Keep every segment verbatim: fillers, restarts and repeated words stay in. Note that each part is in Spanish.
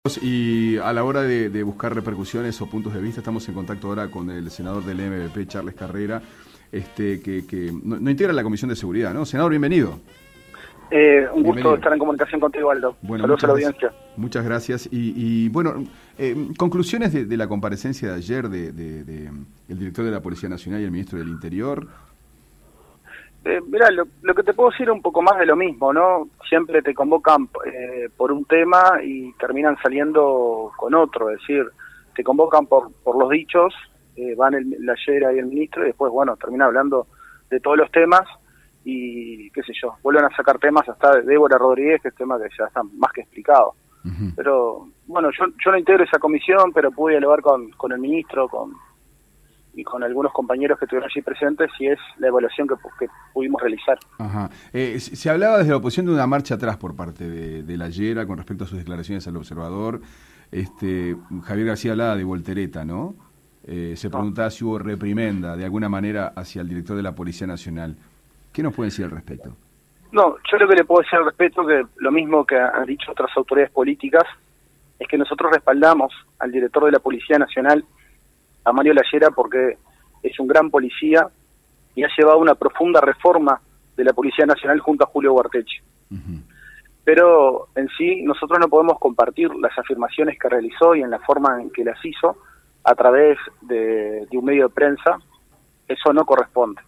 Y a la hora de, de buscar repercusiones o puntos de vista, estamos en contacto ahora con el senador del M V P, Charles Carrera, este, que, que no, no integra la Comisión de Seguridad, ¿no? Senador, bienvenido. Eh, un bienvenido. gusto estar en comunicación contigo, Aldo. Bueno, saludos a la audiencia. Gracias. Muchas gracias. Y, y bueno, eh, conclusiones de, de la comparecencia de ayer de, de, de el director de la Policía Nacional y el ministro del Interior. Eh, mirá, lo, lo que te puedo decir es un poco más de lo mismo, ¿no? Siempre te convocan eh, por un tema y terminan saliendo con otro, es decir, te convocan por por los dichos, eh, van el, la Yera y el ministro y después, bueno, terminan hablando de todos los temas y, qué sé yo, vuelven a sacar temas hasta de Débora Rodríguez, que es tema que ya está más que explicado. Uh-huh. Pero, bueno, yo yo no integro esa comisión, pero pude dialogar con, con el ministro, con y con algunos compañeros que estuvieron allí presentes, y es la evaluación que, que pudimos realizar. Ajá. Eh, se hablaba desde la oposición de una marcha atrás por parte de, de la Yera con respecto a sus declaraciones al observador. Este, Javier García hablaba de voltereta, ¿no? Eh, se preguntaba no. si hubo reprimenda de alguna manera hacia el director de la Policía Nacional. ¿Qué nos puede decir al respecto? No, yo lo que le puedo decir al respecto, que lo mismo que han dicho otras autoridades políticas, es que nosotros respaldamos al director de la Policía Nacional, a Mario Layera, porque es un gran policía y ha llevado una profunda reforma de la Policía Nacional junto a Julio Guarteche. Uh-huh. Pero en sí nosotros no podemos compartir las afirmaciones que realizó y en la forma en que las hizo a través de, de un medio de prensa. Eso no corresponde.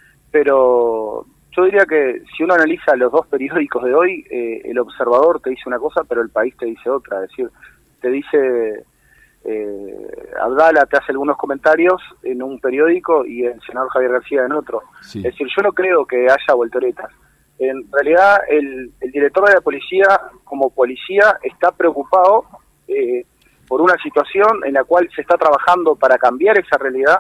Pero yo diría que si uno analiza los dos periódicos de hoy, eh, El Observador te dice una cosa, pero El País te dice otra. Es decir, te dice... Eh, Abdala te hace algunos comentarios en un periódico y el senador Javier García en otro. Sí. Es decir, yo no creo que haya volteretas. En realidad, el, el director de la policía, como policía, está preocupado eh, por una situación en la cual se está trabajando para cambiar esa realidad,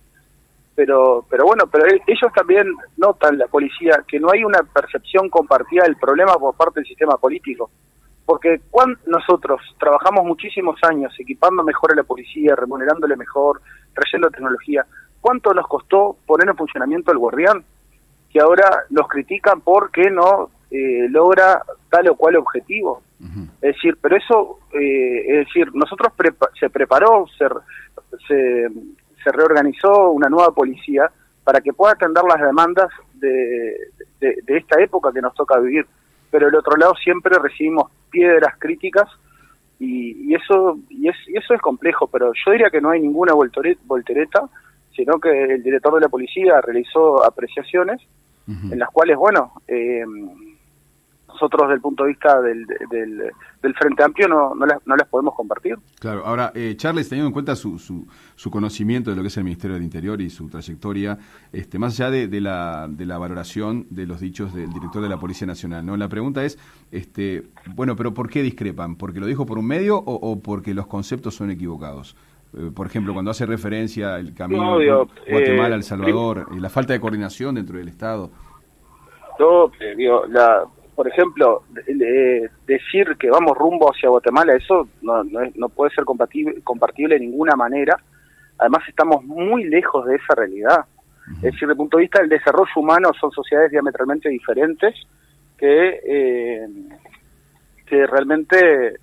pero pero bueno, pero ellos también notan, la policía, que no hay una percepción compartida del problema por parte del sistema político. Porque cuando nosotros trabajamos muchísimos años equipando mejor a la policía, remunerándole mejor, trayendo tecnología, ¿cuánto nos costó poner en funcionamiento el Guardián? Que ahora nos critican porque no eh, logra tal o cual objetivo. Uh-huh. Es decir, pero eso, eh, es decir, nosotros prepa- se preparó, se, se, se reorganizó una nueva policía para que pueda atender las demandas de, de, de esta época que nos toca vivir. Pero del otro lado siempre recibimos piedras críticas y, y eso y, es, y eso es complejo, pero yo diría que no hay ninguna voltereta, sino que el director de la policía realizó apreciaciones uh-huh. en las cuales, bueno, eh, nosotros desde el punto de vista del, del, del Frente Amplio no, no, las, no las podemos compartir. Claro, ahora, eh, Charles, teniendo en cuenta su, su, su conocimiento de lo que es el Ministerio del Interior y su trayectoria, este, más allá de, de, la, de la valoración de los dichos del director de la Policía Nacional, ¿no? La pregunta es, este, bueno, pero ¿por qué discrepan? ¿Porque lo dijo por un medio o, o porque los conceptos son equivocados? Eh, por ejemplo, cuando hace referencia al camino no, digo, de Guatemala, eh, El Salvador, y la falta de coordinación dentro del Estado. Yo, eh, digo, la... Por ejemplo, de, decir que vamos rumbo hacia Guatemala, eso no, no, es, no puede ser compatible, compartible de ninguna manera. Además, estamos muy lejos de esa realidad. Uh-huh. Es decir, desde el punto de vista del desarrollo humano, son sociedades diametralmente diferentes que, eh, que realmente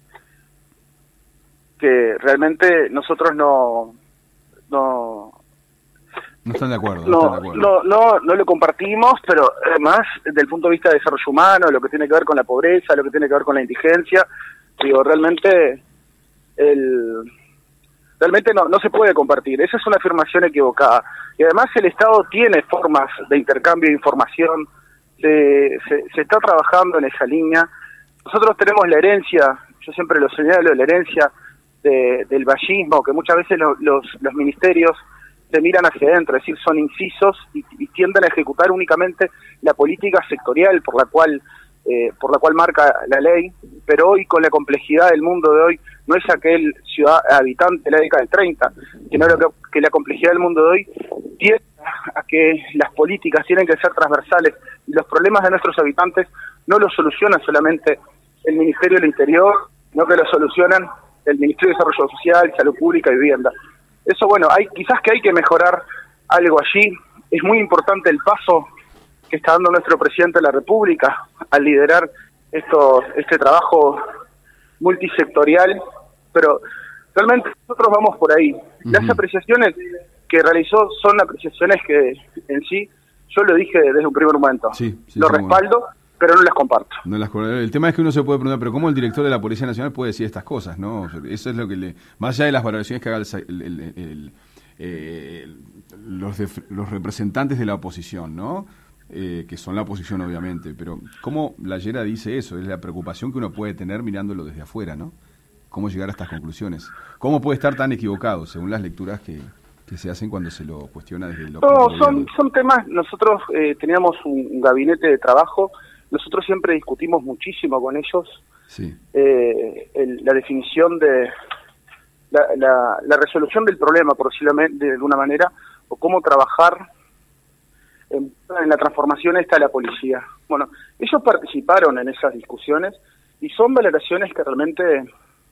que realmente nosotros no... no No están de acuerdo. No, no, están de acuerdo. no, no, no lo compartimos, pero además, desde el punto de vista de desarrollo humano, lo que tiene que ver con la pobreza, lo que tiene que ver con la indigencia, digo, realmente, el, realmente no, no se puede compartir. Esa es una afirmación equivocada. Y además el Estado tiene formas de intercambio de información, se, se, se está trabajando en esa línea. Nosotros tenemos la herencia, yo siempre lo señalo, la herencia de, del vallismo, que muchas veces lo, los, los ministerios se miran hacia adentro, es decir, son incisos y, y tienden a ejecutar únicamente la política sectorial por la cual eh, por la cual marca la ley, pero hoy con la complejidad del mundo de hoy no es aquel ciudad habitante de la década del treinta, sino lo que, que la complejidad del mundo de hoy tiende a que las políticas tienen que ser transversales y los problemas de nuestros habitantes no los soluciona solamente el Ministerio del Interior, sino que los solucionan el Ministerio de Desarrollo Social, Salud Pública y Vivienda. Eso, bueno, hay quizás que hay que mejorar algo allí. Es muy importante el paso que está dando nuestro presidente de la República al liderar esto, este trabajo multisectorial pero realmente nosotros vamos por ahí. Uh-huh. Las apreciaciones que realizó son apreciaciones que en sí, yo lo dije desde un primer momento, sí, sí, lo sí, respaldo, bueno. pero no las comparto. No las, el tema es que uno se puede preguntar, pero ¿cómo el director de la Policía Nacional puede decir estas cosas? ¿No? Eso es lo que le... Más allá de las valoraciones que haga el, el, el, el, eh, los, de, los representantes de la oposición, ¿no? Eh, que son la oposición obviamente, pero ¿cómo la Llera dice eso? Es la preocupación que uno puede tener mirándolo desde afuera, ¿no? ¿Cómo llegar a estas conclusiones? ¿Cómo puede estar tan equivocado según las lecturas que, que se hacen cuando se lo cuestiona desde el... No, son, son temas, nosotros eh, teníamos un, un gabinete de trabajo, nosotros siempre discutimos muchísimo con ellos sí. eh, el, la definición de la, la, la resolución del problema, por decirlo de alguna manera, o cómo trabajar en, en la transformación esta de la policía. Bueno, ellos participaron en esas discusiones y son valoraciones que realmente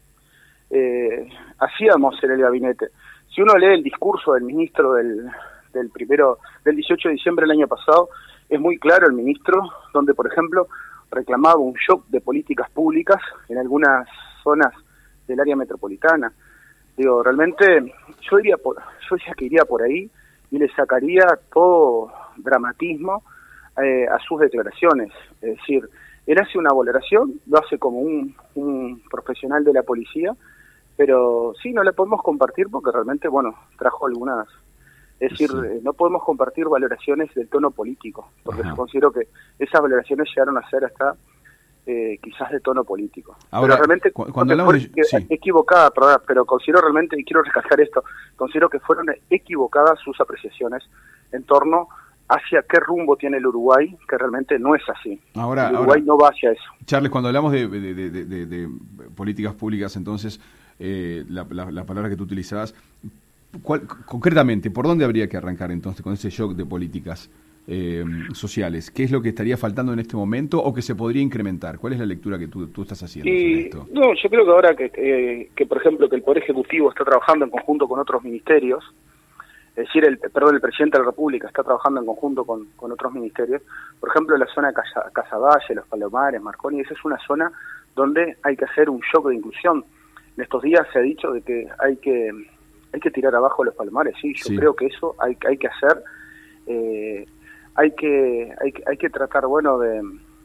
eh, hacíamos en el gabinete. Si uno lee el discurso del ministro del, del primero del dieciocho de diciembre del año pasado, es muy claro el ministro, donde por ejemplo reclamaba un shock de políticas públicas en algunas zonas del área metropolitana. Digo, realmente yo diría por, yo decía que iría por ahí y le sacaría todo dramatismo eh, a sus declaraciones. Es decir, él hace una valoración, lo hace como un, un profesional de la policía, pero sí, no la podemos compartir porque realmente, bueno, trajo algunas... Es decir, sí. no podemos compartir valoraciones del tono político, porque Ajá. yo considero que esas valoraciones llegaron a ser hasta eh, quizás de tono político. Ahora, pero realmente, cu cuando hablamos de... que, sí. equivocada, perdón, pero considero realmente, y quiero rescatar esto, considero que fueron equivocadas sus apreciaciones en torno hacia qué rumbo tiene el Uruguay, que realmente no es así. Ahora, el Uruguay ahora, no va hacia eso. Charles, cuando hablamos de, de, de, de, de, de políticas públicas, entonces, eh, la, la, la palabra que tú utilizabas... ¿Cuál, concretamente, por dónde habría que arrancar entonces con ese shock de políticas eh, sociales? ¿Qué es lo que estaría faltando en este momento o que se podría incrementar? ¿Cuál es la lectura que tú, tú estás haciendo y, sobre esto? No, yo creo que ahora que, que, que, por ejemplo, que el Poder Ejecutivo está trabajando en conjunto con otros ministerios, es decir, el perdón, el Presidente de la República está trabajando en conjunto con, con otros ministerios, por ejemplo, la zona de Casa, Casaballe, Los Palomares, Marconi, esa es una zona donde hay que hacer un shock de inclusión. En estos días se ha dicho de que hay que... hay que tirar abajo los Palomares, sí, yo sí. creo que eso hay, hay que hacer, eh, hay que hay, hay que tratar, bueno, de,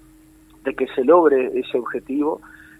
de que se logre ese objetivo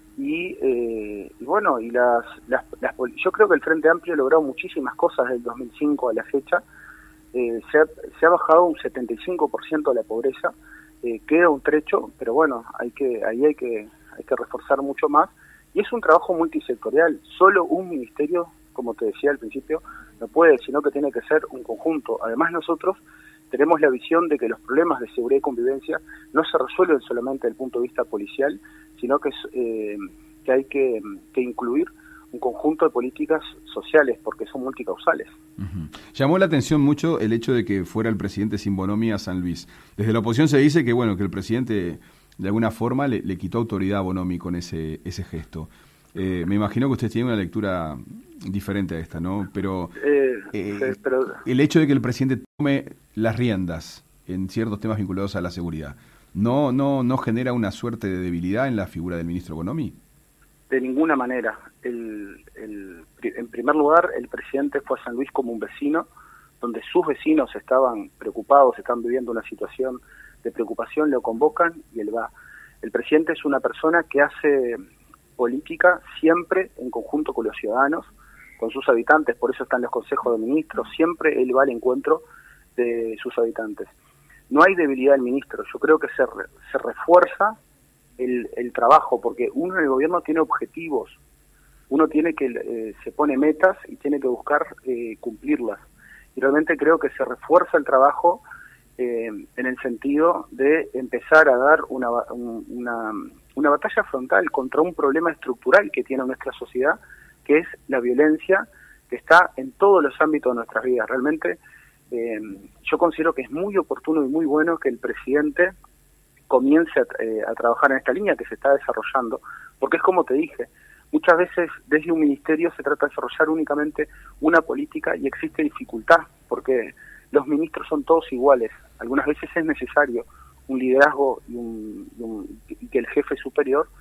y, eh, y bueno, y las, las, las yo creo que el Frente Amplio ha logrado muchísimas cosas del dos mil cinco a la fecha, eh, se, ha, se ha bajado un setenta y cinco por ciento de la pobreza, eh, queda un trecho, pero bueno, hay que ahí hay que hay que reforzar mucho más y es un trabajo multisectorial, solo un ministerio, como te decía al principio, no puede, sino que tiene que ser un conjunto. Además nosotros tenemos la visión de que los problemas de seguridad y convivencia no se resuelven solamente desde el punto de vista policial, sino que, es, eh, que hay que, que incluir un conjunto de políticas sociales, porque son multicausales. Uh-huh. Llamó la atención mucho el hecho de que fuera el presidente sin Bonomi a San Luis. Desde la oposición se dice que bueno que el presidente de alguna forma le, le quitó autoridad a Bonomi con ese, ese gesto. Eh, me imagino que usted tiene una lectura diferente a esta, ¿no? Pero, eh, eh, sí, pero el hecho de que el presidente tome las riendas en ciertos temas vinculados a la seguridad, ¿no no no genera una suerte de debilidad en la figura del ministro Bonomi? De ninguna manera. El, el, en primer lugar, el presidente fue a San Luis como un vecino, donde sus vecinos estaban preocupados, están viviendo una situación de preocupación, lo convocan y él va. El presidente es una persona que hace política siempre en conjunto con los ciudadanos, con sus habitantes, por eso están los consejos de ministros, siempre él va al encuentro de sus habitantes. No hay debilidad del ministro, yo creo que se, re, se refuerza el, el trabajo, porque uno en el gobierno tiene objetivos, uno tiene que eh, se pone metas y tiene que buscar eh, cumplirlas, y realmente creo que se refuerza el trabajo eh, en el sentido de empezar a dar una, una una batalla frontal contra un problema estructural que tiene nuestra sociedad, que es la violencia que está en todos los ámbitos de nuestras vidas. Realmente eh, yo considero que es muy oportuno y muy bueno que el presidente comience a, eh, a trabajar en esta línea que se está desarrollando, porque es como te dije, muchas veces desde un ministerio se trata de desarrollar únicamente una política y existe dificultad, porque los ministros son todos iguales, algunas veces es necesario un liderazgo y, un, y, un, y que el jefe superior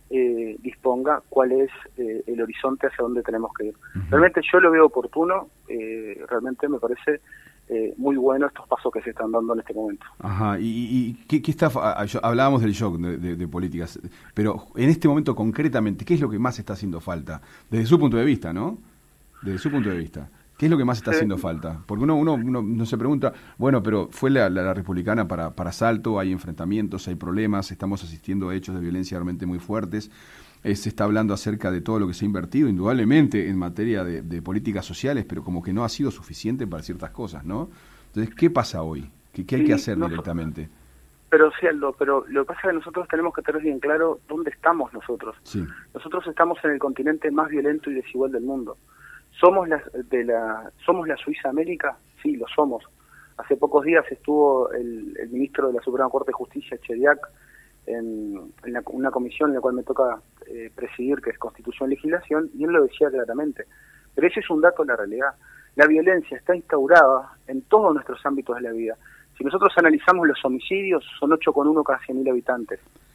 eh, disponga cuál es eh, el horizonte hacia dónde tenemos que ir. Uh-huh. Realmente yo lo veo oportuno, eh, realmente me parece eh, muy bueno estos pasos que se están dando en este momento. Ajá, y, y ¿qué, qué está, hablábamos del shock de, de, de políticas, pero en este momento concretamente, ¿qué es lo que más está haciendo falta? Desde su punto de vista, ¿no? Desde su punto de vista. ¿Qué es lo que más está sí. haciendo falta? Porque uno, uno, uno, uno se pregunta, bueno, pero fue la, la, la republicana para, para Salto, hay enfrentamientos, hay problemas, estamos asistiendo a hechos de violencia realmente muy fuertes, eh, se está hablando acerca de todo lo que se ha invertido, indudablemente, en materia de, de políticas sociales, pero como que no ha sido suficiente para ciertas cosas, ¿no? Entonces, ¿qué pasa hoy? ¿Qué, qué hay sí, que hacer no, directamente? Pero sí, Aldo, pero lo que pasa es que nosotros tenemos que tener bien claro dónde estamos nosotros. Sí. Nosotros estamos en el continente más violento y desigual del mundo. ¿Somos la, de la, ¿Somos la Suiza América? Sí, lo somos. Hace pocos días estuvo el, el ministro de la Suprema Corte de Justicia, Chediak, en, en la, una comisión en la cual me toca eh, presidir, que es Constitución y Legislación, y él lo decía claramente. Pero ese es un dato de la realidad. La violencia está instaurada en todos nuestros ámbitos de la vida. Si nosotros analizamos los homicidios, son ocho coma uno cada cien mil habitantes.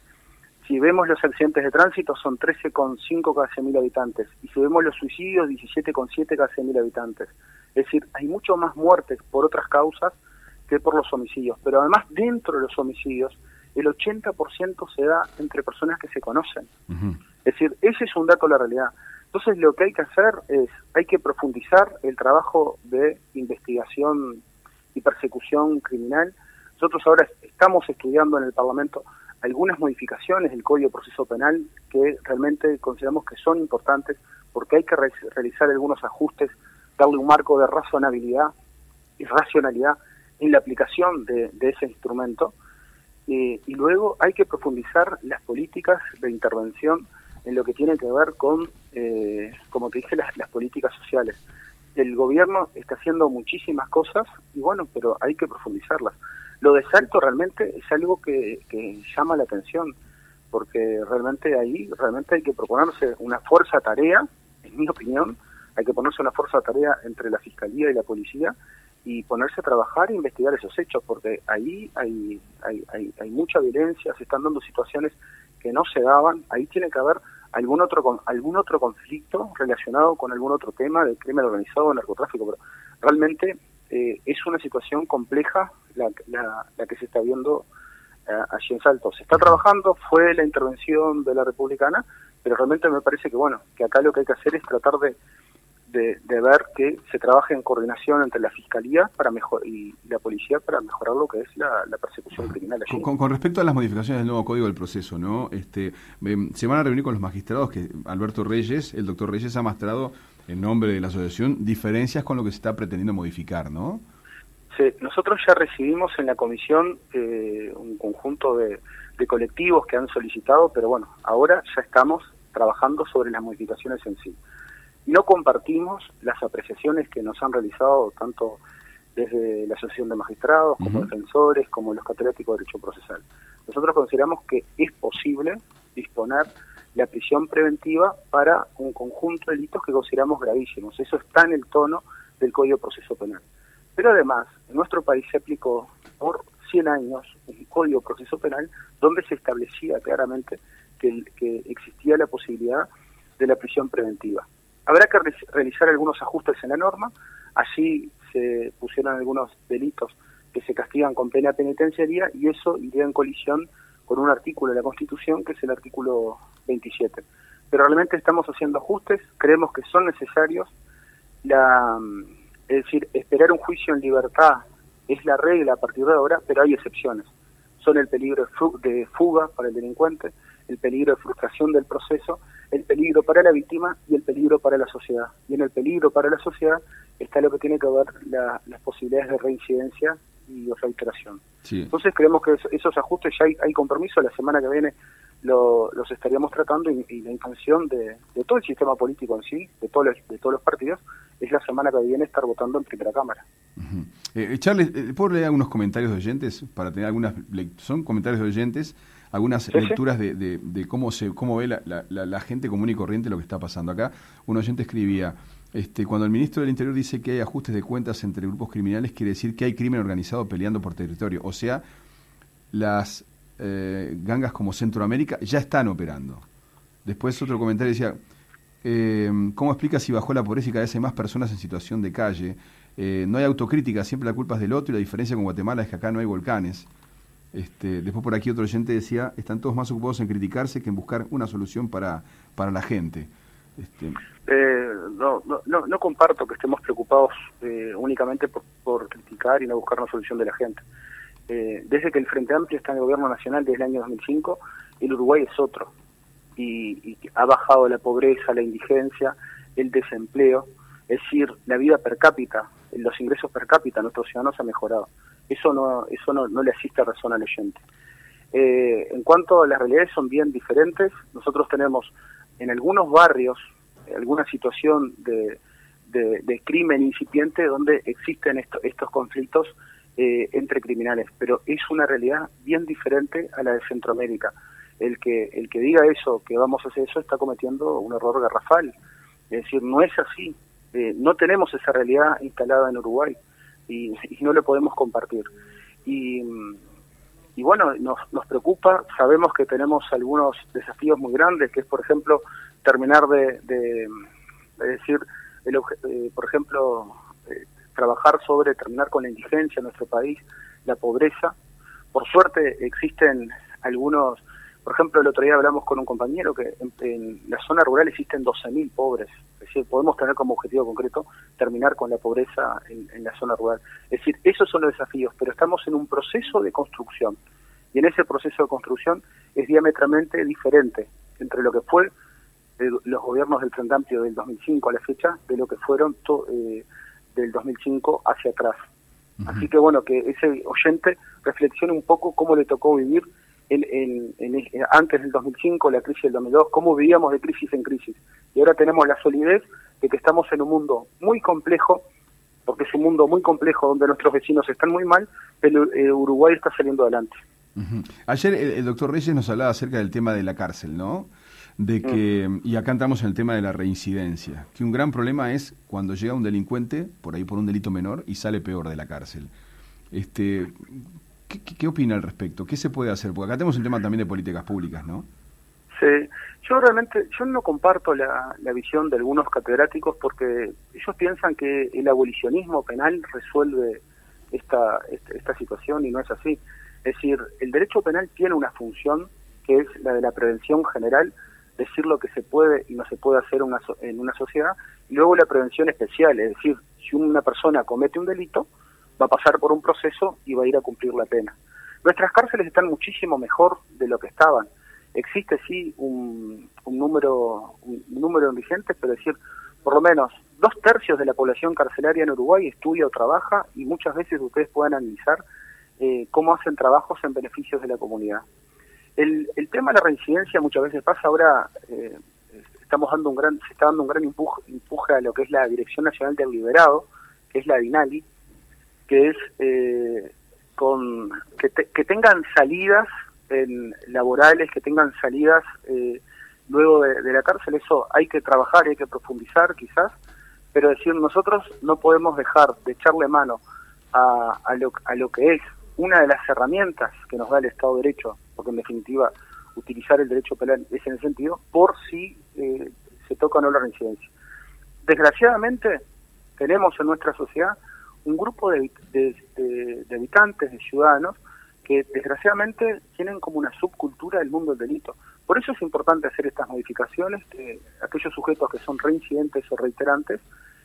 Si vemos los accidentes de tránsito, son trece coma cinco cada cien mil habitantes. Y si vemos los suicidios, diecisiete coma siete cada cien mil habitantes. Es decir, hay mucho más muertes por otras causas que por los homicidios. Pero además, dentro de los homicidios, el ochenta por ciento se da entre personas que se conocen. Uh-huh. Es decir, ese es un dato de la realidad. Entonces, lo que hay que hacer es, hay que profundizar el trabajo de investigación y persecución criminal. Nosotros ahora estamos estudiando en el Parlamento algunas modificaciones del Código de Proceso Penal que realmente consideramos que son importantes porque hay que re- realizar algunos ajustes, darle un marco de razonabilidad y racionalidad en la aplicación de, de ese instrumento, eh, y luego hay que profundizar las políticas de intervención en lo que tiene que ver con, eh, como te dije, las, las políticas sociales. El gobierno está haciendo muchísimas cosas y bueno, pero hay que profundizarlas. Lo de Salto realmente es algo que, que llama la atención, porque realmente ahí realmente hay que proponerse una fuerza tarea, en mi opinión, hay que ponerse una fuerza tarea entre la Fiscalía y la Policía y ponerse a trabajar e investigar esos hechos, porque ahí hay, hay, hay, hay mucha violencia, se están dando situaciones que no se daban, ahí tiene que haber algún otro algún otro conflicto relacionado con algún otro tema de crimen organizado o narcotráfico, pero realmente eh, es una situación compleja la, la, la que se está viendo eh, allí en Salto. Se está trabajando, fue la intervención de la Republicana, pero realmente me parece que bueno, que acá lo que hay que hacer es tratar de De, de ver que se trabaje en coordinación entre la Fiscalía para mejor y la Policía para mejorar lo que es la, la persecución criminal allí. Con, con respecto a las modificaciones del nuevo Código del Proceso, ¿no? Este, eh, se van a reunir con los magistrados, que Alberto Reyes, el doctor Reyes ha mostrado en nombre de la asociación diferencias con lo que se está pretendiendo modificar, ¿no? Sí, nosotros ya recibimos en la comisión eh, un conjunto de, de colectivos que han solicitado, pero bueno, ahora ya estamos trabajando sobre las modificaciones en sí. No compartimos las apreciaciones que nos han realizado tanto desde la Asociación de Magistrados, como uh-huh. defensores, como los catedráticos de Derecho Procesal. Nosotros consideramos que es posible disponer la prisión preventiva para un conjunto de delitos que consideramos gravísimos. Eso está en el tono del Código de Proceso Penal. Pero además, en nuestro país se aplicó por cien años un Código de Proceso Penal donde se establecía claramente que, que existía la posibilidad de la prisión preventiva. Habrá que re- realizar algunos ajustes en la norma, allí se pusieron algunos delitos que se castigan con pena penitenciaria y eso iría en colisión con un artículo de la Constitución que es el artículo veintisiete. Pero realmente estamos haciendo ajustes, creemos que son necesarios, la, es decir, esperar un juicio en libertad es la regla a partir de ahora, pero hay excepciones. Son el peligro de, fu- de fuga para el delincuente, el peligro de frustración del proceso, el peligro para la víctima y el peligro para la sociedad. Y en el peligro para la sociedad está lo que tiene que ver la, las posibilidades de reincidencia y reiteración. Sí. Entonces creemos que esos, esos ajustes ya hay, hay compromiso, la semana que viene lo, los estaríamos tratando y, y la intención de, de todo el sistema político en sí, de todos los, de todos los partidos, es la semana que viene estar votando en primera cámara. Uh-huh. eh, Charles, ¿puedo leer algunos comentarios de oyentes? Para tener algunas son comentarios de oyentes, algunas sí, lecturas sí. De, de, de cómo se cómo ve la, la, la gente común y corriente lo que está pasando acá. Un oyente escribía, este, cuando el ministro del Interior dice que hay ajustes de cuentas entre grupos criminales, quiere decir que hay crimen organizado peleando por territorio. O sea, las eh, gangas como Centroamérica ya están operando. Después otro comentario decía, eh, ¿cómo explica si bajó la pobreza y cada vez hay más personas en situación de calle? Eh, no hay autocrítica, siempre la culpa es del otro y la diferencia con Guatemala es que acá no hay volcanes. Este, después por aquí otro oyente decía, están todos más ocupados en criticarse que en buscar una solución para, para la gente. Este... Eh, no, no, no, no comparto que estemos preocupados eh, únicamente por, por criticar y no buscar una solución de la gente. Eh, desde que el Frente Amplio está en el gobierno nacional desde el año dos mil cinco, el Uruguay es otro. Y, y ha bajado la pobreza, la indigencia, el desempleo. Es decir, la vida per cápita, los ingresos per cápita, nuestros ciudadanos han mejorado. Eso no eso no, no le asiste razón al oyente. Eh, en cuanto a las realidades, son bien diferentes. Nosotros tenemos en algunos barrios alguna situación de, de, de crimen incipiente donde existen esto, estos conflictos eh, entre criminales, pero es una realidad bien diferente a la de Centroamérica. El que el que diga eso, que vamos a hacer eso, está cometiendo un error garrafal. Es decir, no es así. Eh, no tenemos esa realidad instalada en Uruguay y, y no lo podemos compartir. Y, y bueno, nos, nos preocupa, sabemos que tenemos algunos desafíos muy grandes, que es, por ejemplo, terminar de, de, de decir, el, eh, por ejemplo, eh, trabajar sobre terminar con la indigencia en nuestro país, la pobreza. Por suerte existen algunos, por ejemplo, el otro día hablamos con un compañero que en, en la zona rural existen doce mil pobres. Es decir, podemos tener como objetivo concreto terminar con la pobreza en, en la zona rural. Es decir, esos son los desafíos, pero estamos en un proceso de construcción. Y en ese proceso de construcción es diametralmente diferente entre lo que fue de los gobiernos del Frente Amplio del dos mil cinco a la fecha, de lo que fueron to, eh, del dos mil cinco hacia atrás. Uh-huh. Así que bueno, que ese oyente reflexione un poco cómo le tocó vivir en, en, en, en, antes del dos mil cinco, la crisis del dos mil dos, cómo vivíamos de crisis en crisis. Y ahora tenemos la solidez de que estamos en un mundo muy complejo, porque es un mundo muy complejo donde nuestros vecinos están muy mal, pero eh, Uruguay está saliendo adelante. Uh-huh. Ayer el, el doctor Reyes nos hablaba acerca del tema de la cárcel, ¿no? De que, mm. y acá entramos en el tema de la reincidencia, que un gran problema es cuando llega un delincuente, por ahí por un delito menor, y sale peor de la cárcel. Este, ¿qué, qué, qué opina al respecto? ¿Qué se puede hacer? Porque acá tenemos un tema también de políticas públicas, ¿no? Sí, yo realmente, yo no comparto la, la visión de algunos catedráticos porque ellos piensan que el abolicionismo penal resuelve esta, esta, esta situación y no es así. Es decir, el derecho penal tiene una función que es la de la prevención general, decir lo que se puede y no se puede hacer una, en una sociedad, y luego la prevención especial, es decir, si una persona comete un delito, va a pasar por un proceso y va a ir a cumplir la pena. Nuestras cárceles están muchísimo mejor de lo que estaban. Existe sí un, un número un número vigente, pero es decir, por lo menos dos tercios de la población carcelaria en Uruguay estudia o trabaja, y muchas veces ustedes pueden analizar eh, cómo hacen trabajos en beneficios de la comunidad. El, el tema de la reincidencia muchas veces pasa. Ahora eh, estamos dando un gran, se está dando un gran empuje, empuje a lo que es la Dirección Nacional del Liberado, que es la DINALI, que es eh, con que, te, que tengan salidas en laborales, que tengan salidas eh, luego de, de la cárcel. Eso hay que trabajar, hay que profundizar quizás, pero decir, nosotros no podemos dejar de echarle mano a, a, lo, a lo que es una de las herramientas que nos da el Estado de Derecho, porque en definitiva utilizar el derecho penal es en el sentido, por si eh, se toca o no la reincidencia. Desgraciadamente tenemos en nuestra sociedad un grupo de, de, de, de habitantes, de ciudadanos, que desgraciadamente tienen como una subcultura del mundo del delito. Por eso es importante hacer estas modificaciones, que aquellos sujetos que son reincidentes o reiterantes,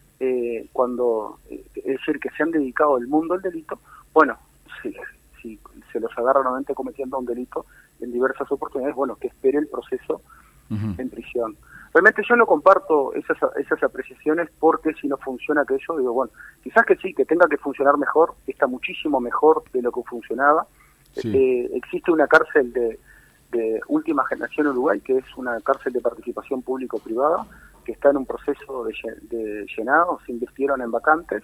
eh, cuando eh, es decir, que se han dedicado al mundo del delito, bueno, si, si se los agarra nuevamente cometiendo un delito en diversas oportunidades, bueno, que espere el proceso uh-huh. en prisión. Realmente yo no comparto esas esas apreciaciones, porque si no funciona aquello, digo, bueno, quizás que sí, que tenga que funcionar mejor, está muchísimo mejor de lo que funcionaba. Sí. Eh, existe una cárcel de, de última generación en Uruguay, que es una cárcel de participación público-privada, que está en un proceso de, de llenado, se invirtieron en vacantes,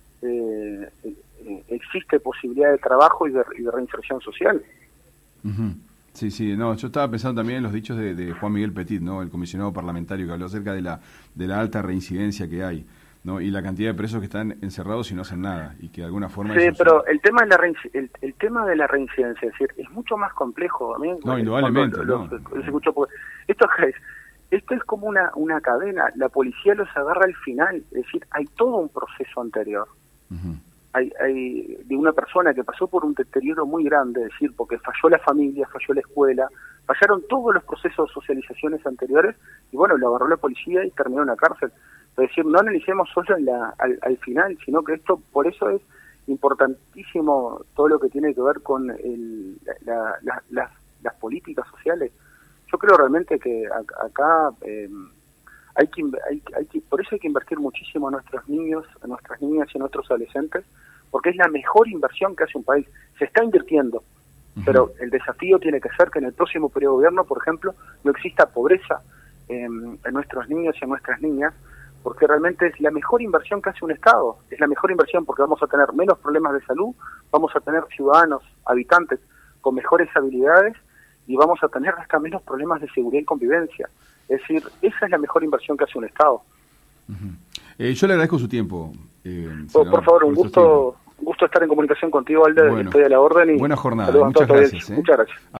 eh, eh, existe posibilidad de trabajo y de, y de reinserción social. Uh-huh. Sí, sí, no, yo estaba pensando también en los dichos de, de Juan Miguel Petit, ¿no? El comisionado parlamentario, que habló acerca de la de la alta reincidencia que hay, ¿no? Y la cantidad de presos que están encerrados y no hacen nada, y que de alguna forma... Sí, pero el tema de la el, el tema de la reincidencia, es decir, es mucho más complejo. A mí, no, indudablemente, lo, no. Lo, lo escucho porque esto es, esto es como una, una cadena, la policía los agarra al final, es decir, hay todo un proceso anterior. Uh-huh. Hay, hay de una persona que pasó por un deterioro muy grande, es decir, porque falló la familia, falló la escuela, fallaron todos los procesos de socializaciones anteriores, y bueno, lo agarró la policía y terminó en la cárcel. Es decir, no analicemos solo en la, al, al final, sino que esto, por eso es importantísimo todo lo que tiene que ver con el, la, la, las, las políticas sociales. Yo creo realmente que acá eh, hay, que, hay, hay que, por eso hay que invertir muchísimo en nuestros niños, en nuestras niñas y en nuestros adolescentes, porque es la mejor inversión que hace un país. Se está invirtiendo, uh-huh. pero el desafío tiene que ser que en el próximo periodo de gobierno, por ejemplo, no exista pobreza eh, en nuestros niños y en nuestras niñas, porque realmente es la mejor inversión que hace un Estado. Es la mejor inversión porque vamos a tener menos problemas de salud, vamos a tener ciudadanos, habitantes con mejores habilidades y vamos a tener hasta menos problemas de seguridad y convivencia. Es decir, esa es la mejor inversión que hace un Estado. Uh-huh. eh, yo le agradezco su tiempo. Eh, por, por favor, un gusto, gusto estar en comunicación contigo, Alde. Bueno, estoy a la orden y buena jornada. Muchas gracias. ¿eh? Muchas gracias.